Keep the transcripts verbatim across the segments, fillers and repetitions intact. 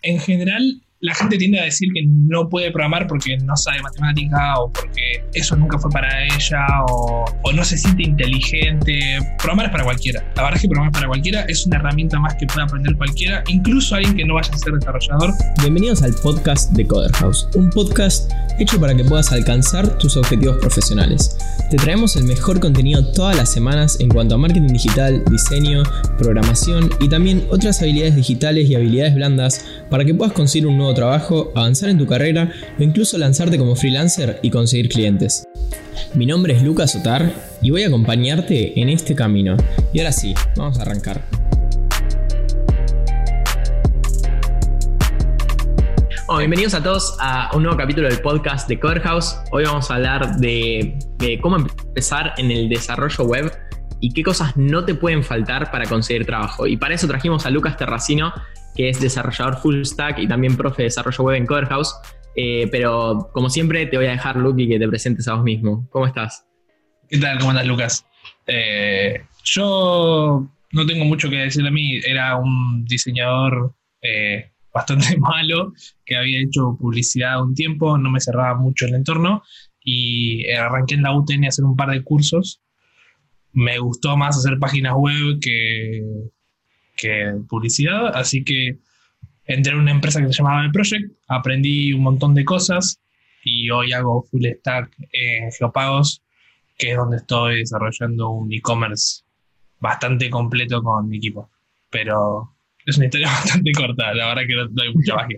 En general, la gente tiende a decir que no puede programar porque no sabe matemática o porque eso nunca fue para ella o, o no se siente inteligente. Programar es para cualquiera. La verdad es que programar es para cualquiera. Es una herramienta más que puede aprender cualquiera, incluso alguien que no vaya a ser desarrollador. Bienvenidos al podcast de Coder House, un podcast hecho para que puedas alcanzar tus objetivos profesionales. Te traemos el mejor contenido todas las semanas en cuanto a marketing digital, diseño, programación y también otras habilidades digitales y habilidades blandas para que puedas conseguir un nuevo trabajo, avanzar en tu carrera o incluso lanzarte como freelancer y conseguir clientes. Mi nombre es Lucas Otar y voy a acompañarte en este camino. Y ahora sí, vamos a arrancar. Oh, bienvenidos a todos a un nuevo capítulo del podcast de Coder House. Hoy vamos a hablar de, de cómo empezar en el desarrollo web y qué cosas no te pueden faltar para conseguir trabajo. Y para eso trajimos a Lucas Terracino, que es desarrollador full stack y también profe de desarrollo web en Coder House. Eh, pero como siempre te voy a dejar, Luke, y que te presentes a vos mismo. ¿Cómo estás? ¿Qué tal? ¿Cómo andas, Lucas? Eh, yo no tengo mucho que decir de mí. Era un diseñador eh, bastante malo que había hecho publicidad un tiempo, no me cerraba mucho el entorno y arranqué en la U T N a hacer un par de cursos. Me gustó más hacer páginas web que, que publicidad, así que entré en una empresa que se llamaba The Project, aprendí un montón de cosas y hoy hago full stack en Geopagos, que es donde estoy desarrollando un e-commerce bastante completo con mi equipo. Pero es una historia bastante corta, la verdad que no doy mucha magia.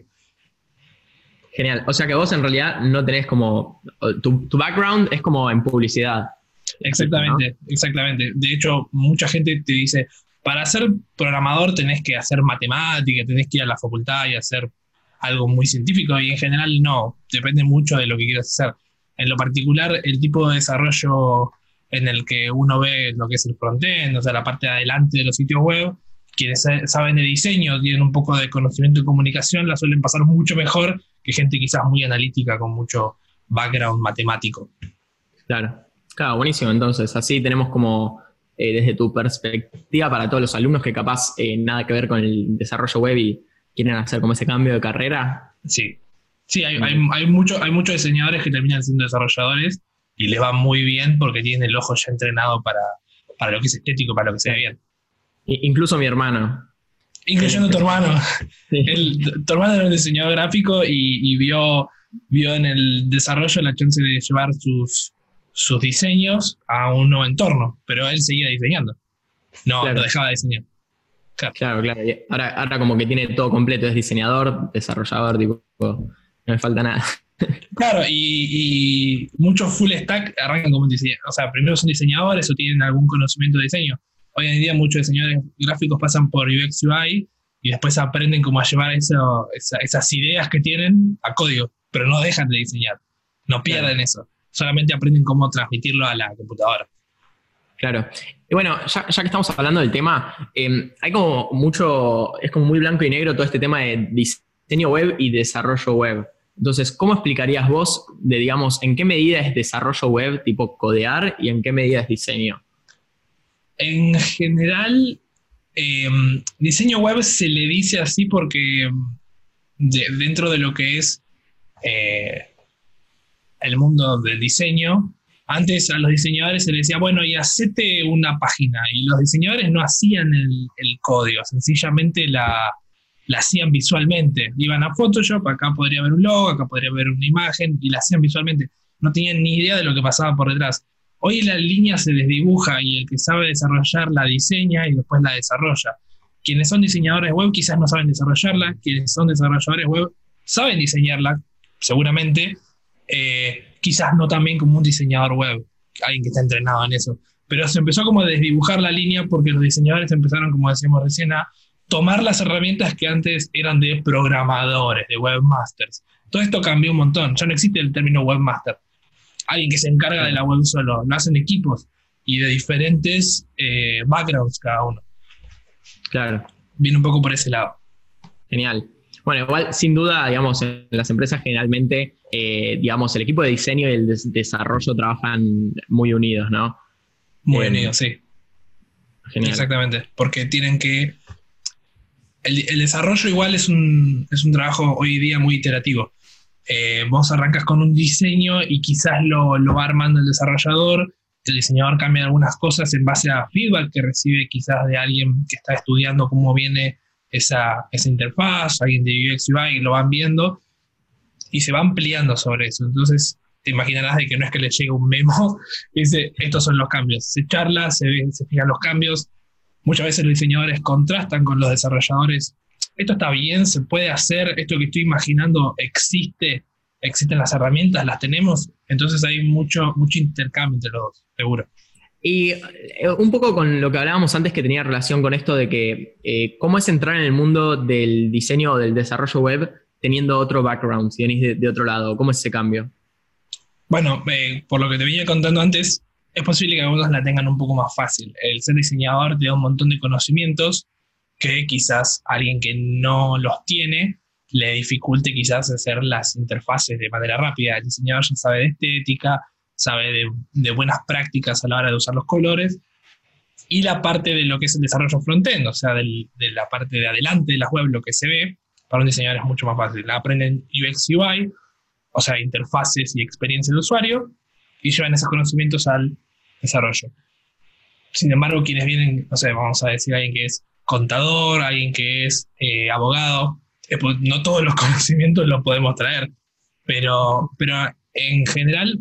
Genial, o sea que vos en realidad no tenés como, tu, tu background es como en publicidad. Exactamente, ¿no? Exactamente. De hecho, mucha gente te dice, para ser programador tenés que hacer matemática, tenés que ir a la facultad y hacer algo muy científico, y en general no, depende mucho de lo que quieras hacer. En lo particular, el tipo de desarrollo en el que uno ve lo que es el frontend, o sea, la parte de adelante de los sitios web, quienes saben de diseño, tienen un poco de conocimiento de comunicación, la suelen pasar mucho mejor que gente quizás muy analítica con mucho background matemático. Claro, claro, buenísimo. Entonces, así tenemos como... Eh, desde tu perspectiva para todos los alumnos que capaz eh, nada que ver con el desarrollo web y quieren hacer como ese cambio de carrera. Sí, sí, hay, hay, hay, mucho, hay muchos diseñadores que terminan siendo desarrolladores y les va muy bien porque tienen el ojo ya entrenado para, para lo que es estético, para lo que se ve bien. Incluso mi hermano. Incluyendo tu hermano. Sí. El, tu hermano era un diseñador gráfico y, y vio, vio en el desarrollo la chance de llevar sus... sus diseños a un nuevo entorno, pero él seguía diseñando. No, claro. No dejaba de diseñar. Claro, claro. claro. Ahora, ahora como que tiene todo completo, es diseñador, desarrollador, tipo, no me falta nada. Claro, y, y muchos full stack arrancan como diseñadores. O sea, primero son diseñadores o tienen algún conocimiento de diseño. Hoy en día muchos diseñadores gráficos pasan por U X U I y después aprenden cómo a llevar eso, esa, esas ideas que tienen a código, pero no dejan de diseñar. No pierden claro. eso. Solamente aprenden cómo transmitirlo a la computadora. Claro. Y bueno, ya, ya que estamos hablando del tema, eh, hay como mucho, es como muy blanco y negro todo este tema de diseño web y desarrollo web. Entonces, ¿cómo explicarías vos de, digamos, en qué medida es desarrollo web tipo codear y en qué medida es diseño? En general, eh, diseño web se le dice así porque de, dentro de lo que es... Eh, el mundo del diseño, antes a los diseñadores se les decía, bueno, y hacete una página, y los diseñadores no hacían el, el código, sencillamente la, la hacían visualmente, iban a Photoshop, acá podría haber un logo, acá podría haber una imagen, y la hacían visualmente, no tenían ni idea de lo que pasaba por detrás. Hoy la línea se desdibuja y el que sabe desarrollar la diseña y después la desarrolla. Quienes son diseñadores web quizás no saben desarrollarla, quienes son desarrolladores web saben diseñarla, seguramente. Eh, quizás no tan bien como un diseñador web, alguien que está entrenado en eso, pero se empezó como a desdibujar la línea porque los diseñadores empezaron, como decíamos recién, a tomar las herramientas que antes eran de programadores, de webmasters. Todo esto cambió un montón, ya no existe el término webmaster, alguien que se encarga de la web solo, lo hacen equipos y de diferentes eh, backgrounds cada uno. Claro. Viene un poco por ese lado. Genial. Bueno, igual, sin duda, digamos, en las empresas generalmente, eh, digamos, el equipo de diseño y el des- desarrollo trabajan muy unidos, ¿no? Muy eh, unidos, sí. Genial. Exactamente, porque tienen que... el, el desarrollo igual es un, es un trabajo hoy día muy iterativo. Eh, vos arrancas con un diseño y quizás lo, lo va armando el desarrollador, el diseñador cambia algunas cosas en base a feedback que recibe quizás de alguien que está estudiando cómo viene esa, esa interfaz, alguien de U X U I, lo van viendo y se va ampliando sobre eso. Entonces te imaginarás de que no es que le llegue un memo y dice, estos son los cambios. Se charla, se, ve, se fijan los cambios. Muchas veces los diseñadores contrastan con los desarrolladores. Esto está bien, se puede hacer, esto que estoy imaginando existe, existen las herramientas, las tenemos. Entonces hay mucho, mucho intercambio entre los dos, seguro. Y eh, un poco con lo que hablábamos antes que tenía relación con esto de que eh, cómo es entrar en el mundo del diseño o del desarrollo web teniendo otro background, si venís de, de otro lado. ¿Cómo es ese cambio? Bueno, eh, por lo que te venía contando antes, es posible que algunos la tengan un poco más fácil. El ser diseñador te da un montón de conocimientos que quizás alguien que no los tiene le dificulte quizás hacer las interfaces de manera rápida. El diseñador ya sabe de estética, sabe de, de buenas prácticas a la hora de usar los colores, y la parte de lo que es el desarrollo front-end, o sea, del, de la parte de adelante de la web, lo que se ve, para un diseñador es mucho más fácil. Aprenden U X U I, o sea, interfaces y experiencia del usuario, y llevan esos conocimientos al desarrollo. Sin embargo, quienes vienen, no sé, vamos a decir alguien que es contador, alguien que es eh, abogado, eh, pues no todos los conocimientos los podemos traer, pero, pero en general,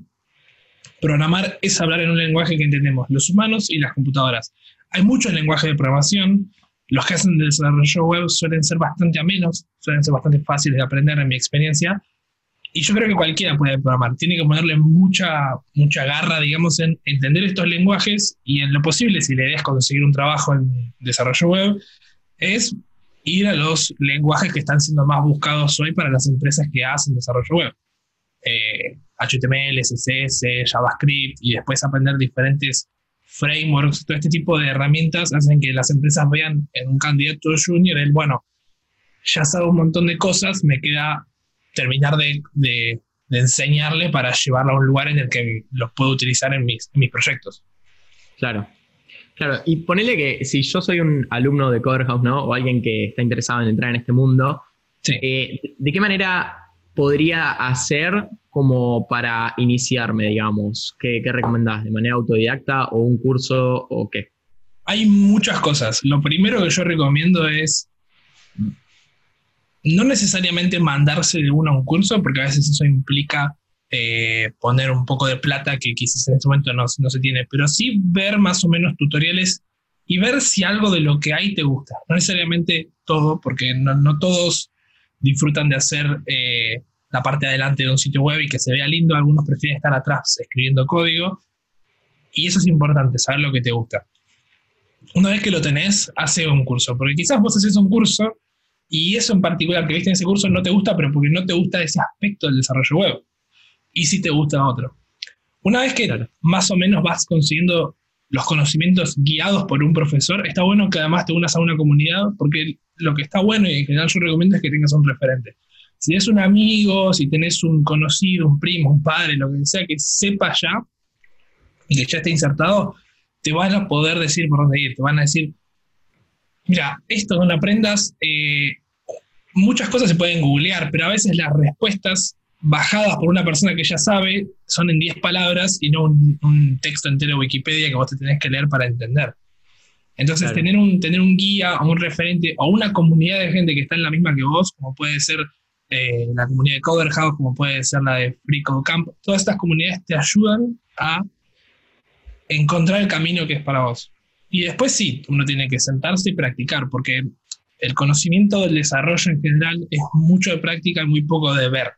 programar es hablar en un lenguaje que entendemos los humanos y las computadoras. Hay muchos lenguajes de programación. Los que hacen desarrollo web suelen ser bastante amenos, suelen ser bastante fáciles de aprender en mi experiencia. Y yo creo que cualquiera puede programar. Tiene que ponerle mucha, mucha garra, digamos, en entender estos lenguajes, y en lo posible, si la idea es conseguir un trabajo en desarrollo web, es ir a los lenguajes que están siendo más buscados hoy para las empresas que hacen desarrollo web. Eh, H T M L, C S S, JavaScript, y después aprender diferentes frameworks. Todo este tipo de herramientas hacen que las empresas vean en un candidato junior el, bueno, ya sabe un montón de cosas, me queda terminar de, de, de enseñarle para llevarlo a un lugar en el que los puedo utilizar en mis, en mis proyectos. Claro. Claro, y ponele que si yo soy un alumno de Coder House, ¿no? O alguien que está interesado en entrar en este mundo, sí. eh, ¿de qué manera podría hacer como para iniciarme, digamos? ¿Qué, qué recomendás? ¿De manera autodidacta o un curso o qué? Hay muchas cosas. Lo primero que yo recomiendo es no necesariamente mandarse de uno a un curso, porque a veces eso implica eh, poner un poco de plata que quizás en este momento no, no se tiene, pero sí ver más o menos tutoriales y ver si algo de lo que hay te gusta. No necesariamente todo, porque no, no todos disfrutan de hacer eh, la parte de adelante de un sitio web y que se vea lindo. Algunos prefieren estar atrás escribiendo código, y eso es importante, saber lo que te gusta. Una vez que lo tenés, hace un curso, porque quizás vos haces un curso y eso en particular que viste en ese curso no te gusta, pero porque no te gusta ese aspecto del desarrollo web, y sí te gusta otro. Una vez que claro, más o menos vas consiguiendo los conocimientos guiados por un profesor, está bueno que además te unas a una comunidad, porque lo que está bueno, y en general yo recomiendo, es que tengas un referente. Si es un amigo, si tenés un conocido, un primo, un padre, lo que sea, que sepa ya y que ya esté insertado, te van a poder decir por dónde ir. Te van a decir, mira, esto no lo aprendas. Eh, muchas cosas se pueden googlear, pero a veces las respuestas bajadas por una persona que ya sabe son en diez palabras y no un, un texto entero de Wikipedia que vos te tenés que leer para entender. Entonces, claro, tener un, tener un guía o un referente o una comunidad de gente que está en la misma que vos, como puede ser eh, la comunidad de Coder House, como puede ser la de Free Code Camp, todas estas comunidades te ayudan a encontrar el camino que es para vos. Y después sí, uno tiene que sentarse y practicar, porque el conocimiento del desarrollo en general es mucho de práctica y muy poco de ver.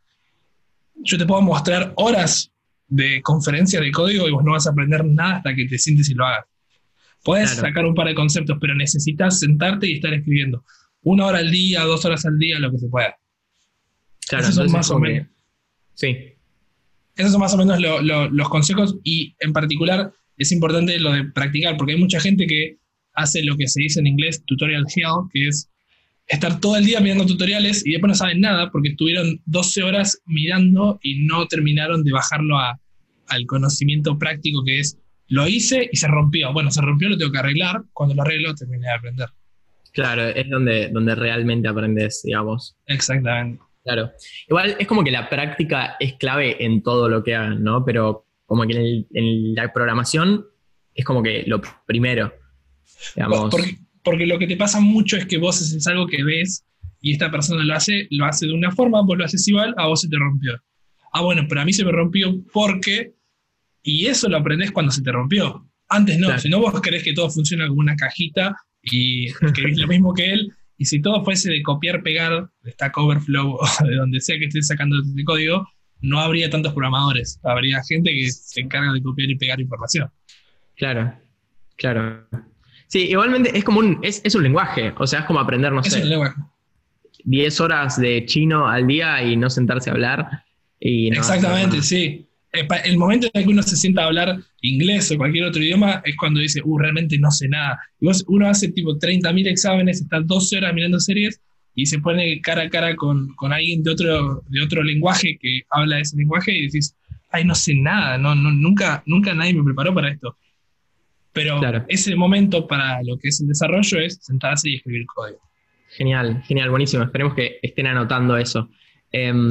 Yo te puedo mostrar horas de conferencias de código y vos no vas a aprender nada hasta que te sientes y lo hagas. Puedes claro, sacar un par de conceptos, pero necesitas sentarte y estar escribiendo. Una hora al día, dos horas al día, lo que se pueda. Claro, esos son más o menos. Sí. Esos son más o menos lo, lo, los consejos, y en particular es importante lo de practicar, porque hay mucha gente que hace lo que se dice en inglés tutorial hell, que es estar todo el día mirando tutoriales y después no saben nada porque estuvieron doce horas mirando y no terminaron de bajarlo a, al conocimiento práctico, que es, lo hice y se rompió. Bueno, se rompió, lo tengo que arreglar. Cuando lo arreglo, terminé de aprender. Claro, es donde, donde realmente aprendes, digamos. Exactamente. Claro. Igual es como que la práctica es clave en todo lo que hagan, ¿no? Pero como que en, el- en la programación es como que lo primero, Po- digamos. Porque, porque lo que te pasa mucho es que vos haces algo que ves y esta persona lo hace, lo hace de una forma, vos lo haces igual, a vos se te rompió. Ah, bueno, pero a mí se me rompió porque... Y eso lo aprendés cuando se te rompió. Antes no, Claro, si no vos querés que todo funcione como una cajita y escribís lo mismo que él, y si todo fuese de copiar, pegar, de Stack Overflow o de donde sea que estés sacando el código, no habría tantos programadores. Habría gente que se encarga de copiar y pegar información. claro, claro. Sí, igualmente es como un, es, es un lenguaje, o sea, es como aprender, no Eso es el sé, lenguaje. diez horas de chino al día y no sentarse a hablar y no hacer Exactamente, nada. sí. Eh, pa- El momento en el que uno se sienta a hablar inglés o cualquier otro idioma es cuando dice, uh, realmente no sé nada. Y vos, uno hace tipo treinta mil exámenes, está doce horas mirando series y se pone cara a cara con, con alguien de otro, de otro lenguaje que habla ese lenguaje y decís, ay, no sé nada, no, no, nunca, nunca nadie me preparó para esto. Pero Claro, ese momento para lo que es el desarrollo es sentarse y escribir código. genial, genial, buenísimo. Esperemos que estén anotando eso. Em,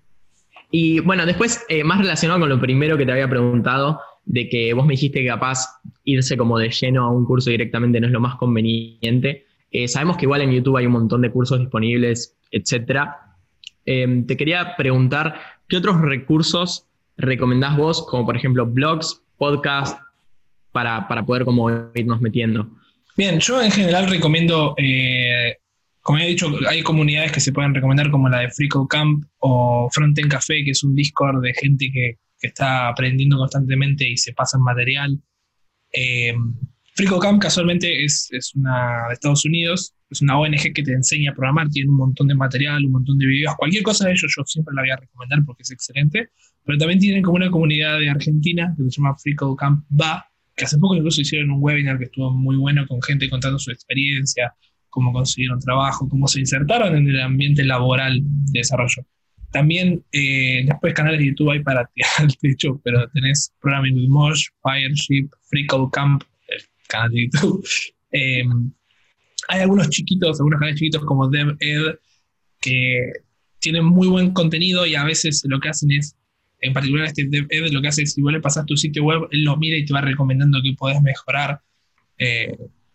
y bueno, después, eh, más relacionado con lo primero que te había preguntado, de que vos me dijiste que capaz irse como de lleno a un curso directamente no es lo más conveniente. Eh, sabemos que igual en YouTube hay un montón de cursos disponibles, etcétera. Eh, te quería preguntar, ¿qué otros recursos recomendás vos, como por ejemplo blogs, podcasts, para, para poder como irnos metiendo? Bien, yo en general recomiendo, eh, como he dicho, hay comunidades que se pueden recomendar como la de FreeCodeCamp o Frontend Café, que es un Discord de gente que, que está aprendiendo constantemente y se pasa en material. Eh, FreeCodeCamp casualmente es, es una de Estados Unidos, es una O N G que te enseña a programar, tiene un montón de material, un montón de videos, cualquier cosa de ellos yo siempre la voy a recomendar porque es excelente, pero también tienen como una comunidad de Argentina que se llama FreeCodeCamp B A, que hace poco incluso hicieron un webinar que estuvo muy bueno con gente contando su experiencia, cómo consiguieron trabajo, cómo se insertaron en el ambiente laboral de desarrollo. También eh, después canales de YouTube hay para tirar el techo, pero tenés Programming with Mosh, Fireship, FreeCodeCamp, el canal de YouTube. Eh, hay algunos chiquitos, algunos canales chiquitos como DevEd que tienen muy buen contenido y a veces lo que hacen es, en particular este DevEd, lo que hace es, si vos le pasás tu sitio web, él lo mira y te va recomendando que podés mejorar. Eh,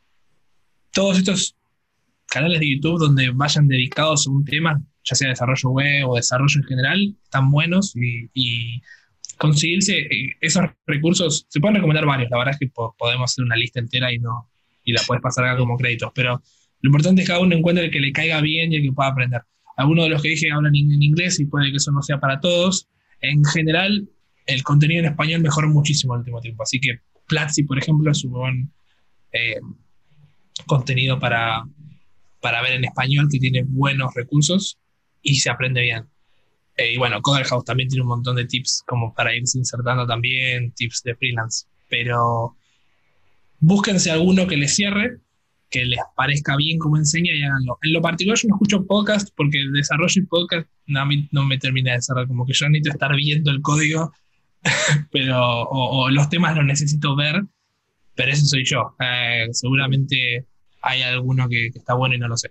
todos estos canales de YouTube donde vayan dedicados a un tema, ya sea desarrollo web o desarrollo en general, están buenos y, y conseguirse eh, esos recursos, se pueden recomendar varios, la verdad es que po- podemos hacer una lista entera y no y la puedes pasar acá como créditos, pero lo importante es que cada uno encuentre el que le caiga bien y el que pueda aprender. Algunos de los que dije hablan en inglés y puede que eso no sea para todos. En general, el contenido en español mejoró muchísimo en el último tiempo, así que Platzi, por ejemplo, es un buen eh, contenido para, para ver en español que tiene buenos recursos y se aprende bien. Eh, y bueno, Coder House también tiene un montón de tips como para irse insertando también, tips de freelance. Pero búsquense alguno que les cierre, que les parezca bien como enseña y háganlo. En lo particular yo no escucho podcast porque el desarrollo y podcast no, a mí no me termina de cerrar, como que yo necesito estar viendo el código, pero o, o los temas los necesito ver, pero eso soy yo. Eh, seguramente hay alguno que, que está bueno y no lo sé.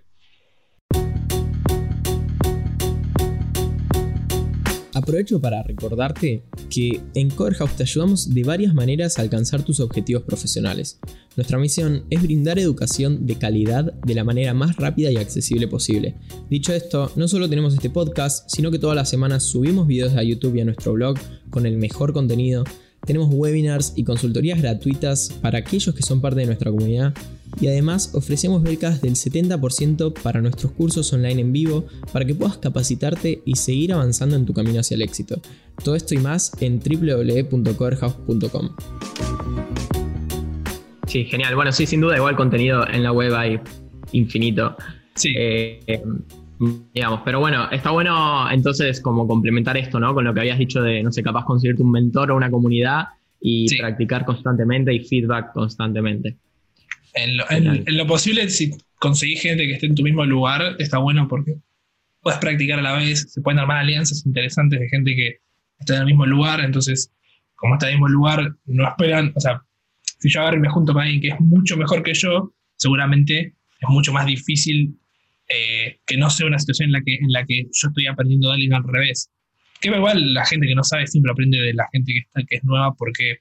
Aprovecho para recordarte que en Coder House te ayudamos de varias maneras a alcanzar tus objetivos profesionales. Nuestra misión es brindar educación de calidad de la manera más rápida y accesible posible. Dicho esto, no solo tenemos este podcast, sino que todas las semanas subimos videos a YouTube y a nuestro blog con el mejor contenido. Tenemos webinars y consultorías gratuitas para aquellos que son parte de nuestra comunidad y además ofrecemos becas del setenta por ciento para nuestros cursos online en vivo para que puedas capacitarte y seguir avanzando en tu camino hacia el éxito. Todo esto y más en w w w punto coderhouse punto com. Sí, genial. Bueno, sí, sin duda igual contenido en la web hay infinito. Sí. Eh, eh, digamos, pero bueno, está bueno entonces como complementar esto, ¿no? Con lo que habías dicho de, no sé, capaz conseguirte un mentor o una comunidad y Sí. practicar constantemente y feedback constantemente. En lo, en, en lo posible, si conseguís gente que esté en tu mismo lugar, está bueno porque puedes practicar a la vez, se pueden armar alianzas interesantes de gente que está en el mismo lugar, entonces, como está en el mismo lugar, no esperan, o sea, si yo agarro y me junto con alguien que es mucho mejor que yo, seguramente es mucho más difícil eh, que no sea una situación en la que, en la que yo estoy aprendiendo de alguien al revés. Que igual la gente que no sabe siempre aprende de la gente que, está, que es nueva, porque,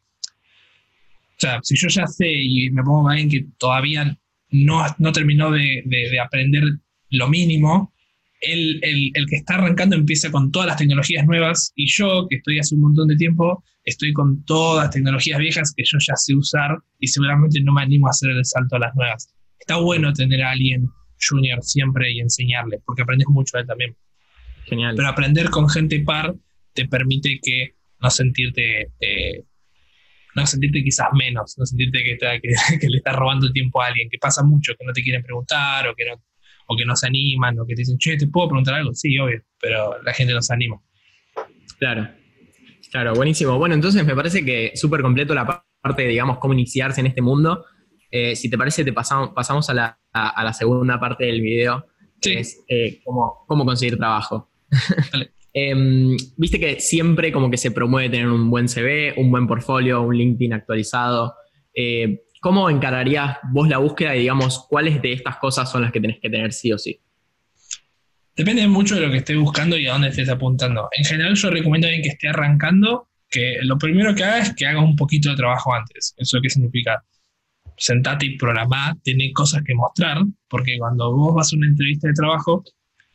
o sea, si yo ya sé y me pongo con alguien que todavía no, no terminó de, de, de aprender lo mínimo, el, el, el que está arrancando empieza con todas las tecnologías nuevas, y yo, que estoy hace un montón de tiempo, estoy con todas las tecnologías viejas que yo ya sé usar y seguramente no me animo a hacer el salto a las nuevas. Está bueno tener a alguien junior siempre y enseñarle, porque aprendes mucho de él también. Genial. Pero aprender con gente par te permite que no sentirte, eh, no sentirte quizás menos, no sentirte que, está, que, que le estás robando el tiempo a alguien, que pasa mucho, que no te quieren preguntar, o que no, o que no se animan, o que te dicen, che, ¿te puedo preguntar algo? Sí, obvio, pero la gente no se anima. Claro, claro, buenísimo. Bueno, entonces me parece que súper completo la parte de, digamos, cómo iniciarse en este mundo. Eh, si te parece, te pasamos, pasamos a la, a, a la segunda parte del video, que sí. es eh, cómo, cómo conseguir trabajo. Dale. eh, Viste que siempre como que se promueve tener un buen C V, un buen portfolio, un LinkedIn actualizado. Eh, ¿Cómo encararías vos la búsqueda y, digamos, cuáles de estas cosas son las que tenés que tener sí o sí? Depende mucho de lo que estés buscando y a dónde estés apuntando. En general yo recomiendo a alguien que esté arrancando que lo primero que haga es que haga un poquito de trabajo antes. ¿Eso qué significa? Sentate y programá, tenés cosas que mostrar, porque cuando vos vas a una entrevista de trabajo,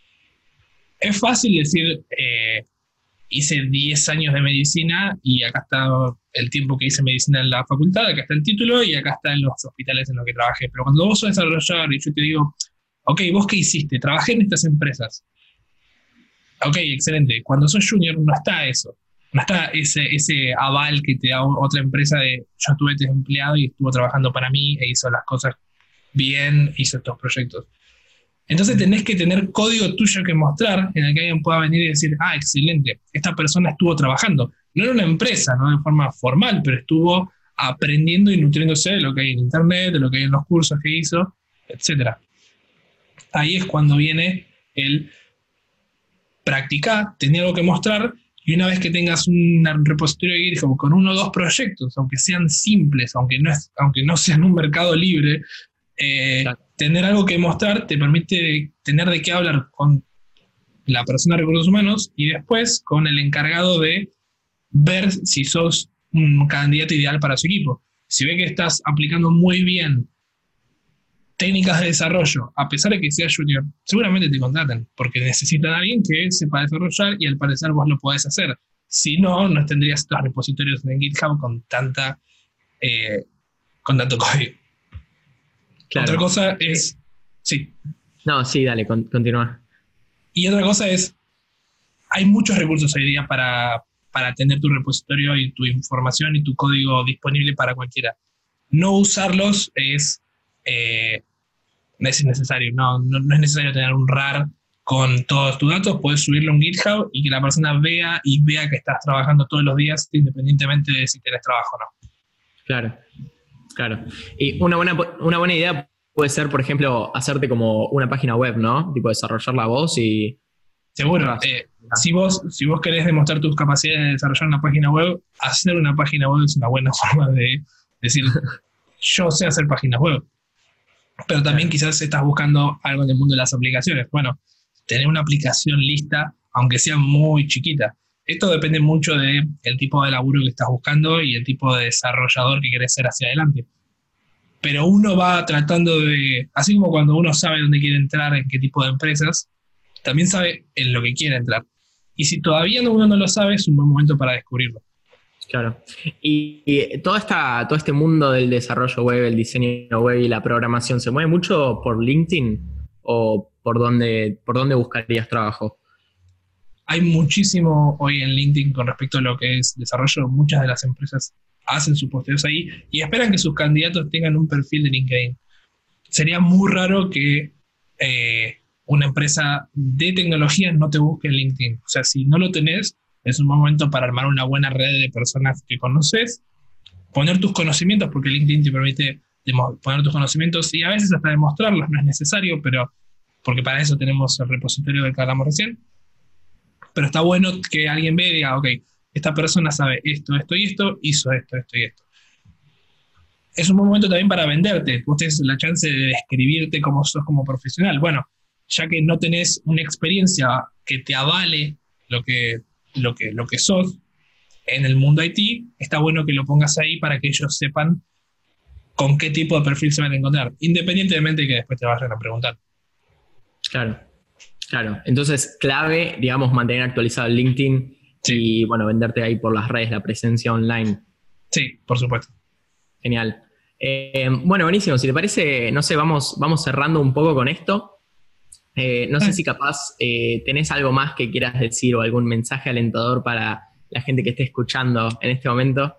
es fácil decir, eh, hice diez años de medicina y acá está el tiempo que hice medicina en la facultad, acá está el título y acá están los hospitales en los que trabajé. Pero cuando vos sos desarrollador y yo te digo, ok, ¿vos qué hiciste? Trabajé en estas empresas. Ok, excelente. Cuando sos junior no está eso. No está ese, ese aval que te da otra empresa de yo estuve desempleado y estuvo trabajando para mí e hizo las cosas bien, hizo estos proyectos. Entonces tenés que tener código tuyo que mostrar en el que alguien pueda venir y decir, ah, excelente, esta persona estuvo trabajando. No en una empresa, no de forma formal, pero estuvo aprendiendo y nutriéndose de lo que hay en internet, de lo que hay en los cursos que hizo, etcétera. Ahí es cuando viene el practicar, tener algo que mostrar. Y una vez que tengas un repositorio de GitHub con uno o dos proyectos, aunque sean simples, aunque no, es, aunque no sean un mercado libre, eh, claro. Tener algo que mostrar te permite tener de qué hablar con la persona de recursos humanos y después con el encargado de ver si sos un candidato ideal para su equipo. Si ve que estás aplicando muy bien técnicas de desarrollo, a pesar de que seas junior, seguramente te contratan, porque necesitan a alguien que sepa desarrollar y al parecer vos lo podés hacer. Si no, no tendrías estos repositorios en GitHub con tanta eh, con tanto código. Claro. Otra cosa es... Sí. No, sí, dale, con, continúa. Y otra cosa es, hay muchos recursos hoy día para, para tener tu repositorio y tu información y tu código disponible para cualquiera. No usarlos es... Eh, no es necesario, no, no, no es necesario tener un R A R con todos tus datos, puedes subirlo a un GitHub y que la persona vea y vea que estás trabajando todos los días independientemente de si tienes trabajo o no. Claro, claro. Y una buena, una buena idea puede ser, por ejemplo, hacerte como una página web, ¿no? Tipo desarrollarla vos y... Seguro. Eh, si, vos, si vos querés demostrar tus capacidades de desarrollar una página web, hacer una página web es una buena forma de decir, yo sé hacer páginas web. Pero también quizás estás buscando algo en el mundo de las aplicaciones. Bueno, tener una aplicación lista, aunque sea muy chiquita. Esto depende mucho del tipo de laburo que estás buscando y el tipo de desarrollador que querés ser hacia adelante. Pero uno va tratando de, así como cuando uno sabe dónde quiere entrar, en qué tipo de empresas, también sabe en lo que quiere entrar. Y si todavía uno no lo sabe, es un buen momento para descubrirlo. Claro. Y, y toda esta, todo este mundo del desarrollo web, el diseño web y la programación, ¿se mueve mucho por LinkedIn o por dónde, por dónde buscarías trabajo? Hay muchísimo hoy en LinkedIn con respecto a lo que es desarrollo. Muchas de las empresas hacen sus posteos ahí y esperan que sus candidatos tengan un perfil de LinkedIn. Sería muy raro que eh, una empresa de tecnología no te busque en LinkedIn. O sea, si no lo tenés, es un momento para armar una buena red de personas que conoces, poner tus conocimientos, porque LinkedIn te permite poner tus conocimientos y a veces hasta demostrarlos, no es necesario, pero porque para eso tenemos el repositorio del que hablamos recién. Pero está bueno que alguien vea y diga, ok, esta persona sabe esto, esto y esto, hizo esto, esto y esto. es un buen momento también para venderte. Vos tenés la chance de describirte como sos como profesional. Bueno, ya que no tenés una experiencia que te avale lo que, lo que, lo que sos en el mundo I T, está bueno que lo pongas ahí para que ellos sepan con qué tipo de perfil se van a encontrar, independientemente de que después te vayan a preguntar. Claro, claro. Entonces, clave, digamos, mantener actualizado el LinkedIn sí. Y, bueno, venderte ahí por las redes, la presencia online. Sí, por supuesto. Genial. Eh, bueno, buenísimo. Si te parece, no sé, vamos, vamos cerrando un poco con esto. Eh, no sé si capaz eh, tenés algo más que quieras decir o algún mensaje alentador para la gente que esté escuchando en este momento.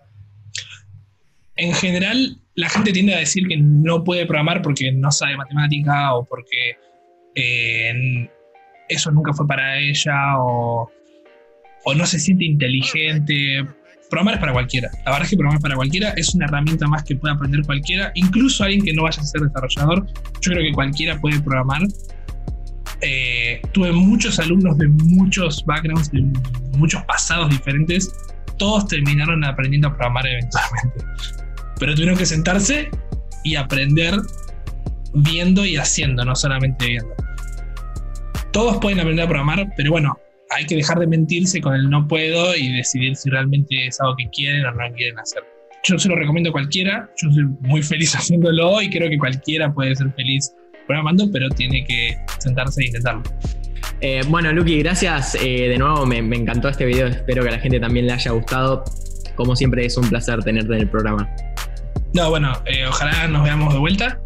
En general, la gente tiende a decir que no puede programar porque no sabe matemática o porque eh, eso nunca fue para ella o, o no se siente inteligente. Programar es para cualquiera. La verdad es que programar es para cualquiera. Es una herramienta más que puede aprender cualquiera. Incluso alguien que no vaya a ser desarrollador. Yo creo que cualquiera puede programar. Eh, tuve muchos alumnos de muchos backgrounds, de muchos pasados diferentes. Todos terminaron aprendiendo a programar eventualmente. Pero tuvieron que sentarse y aprender viendo y haciendo, no solamente viendo. Todos pueden aprender a programar, pero bueno, hay que dejar de mentirse con el no puedo y decidir si realmente es algo que quieren o no quieren hacer. Yo se lo recomiendo a cualquiera, yo soy muy feliz haciéndolo y creo que cualquiera puede ser feliz programando, pero tiene que sentarse e intentarlo. Eh, bueno, Luqui, gracias eh, de nuevo, me, me encantó este video, espero que a la gente también le haya gustado. Como siempre es un placer tenerte en el programa. No, bueno, eh, ojalá nos veamos de vuelta.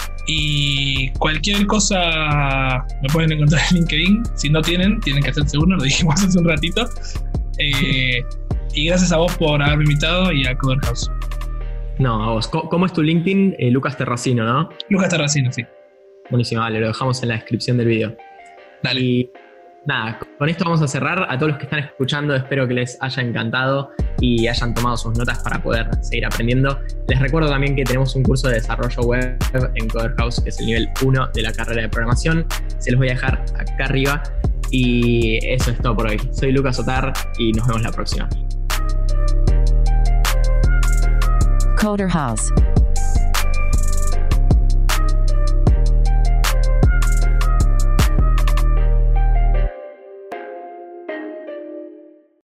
Y cualquier cosa me pueden encontrar en LinkedIn. Si no tienen, tienen que hacerse uno, lo dijimos hace un ratito. Eh, y gracias a vos por haberme invitado y a Coder House. No, a vos. ¿Cómo es tu LinkedIn? Eh, Lucas Terracino, ¿no? Lucas Terracino, sí. Buenísimo, vale, lo dejamos en la descripción del video. Dale. Y nada, con esto vamos a cerrar. A todos los que están escuchando, espero que les haya encantado y hayan tomado sus notas para poder seguir aprendiendo. Les recuerdo también que tenemos un curso de desarrollo web en Coder House, que es el nivel uno de la carrera de programación. Se los voy a dejar acá arriba. Y eso es todo por hoy. Soy Lucas Otar y nos vemos la próxima. Coder House.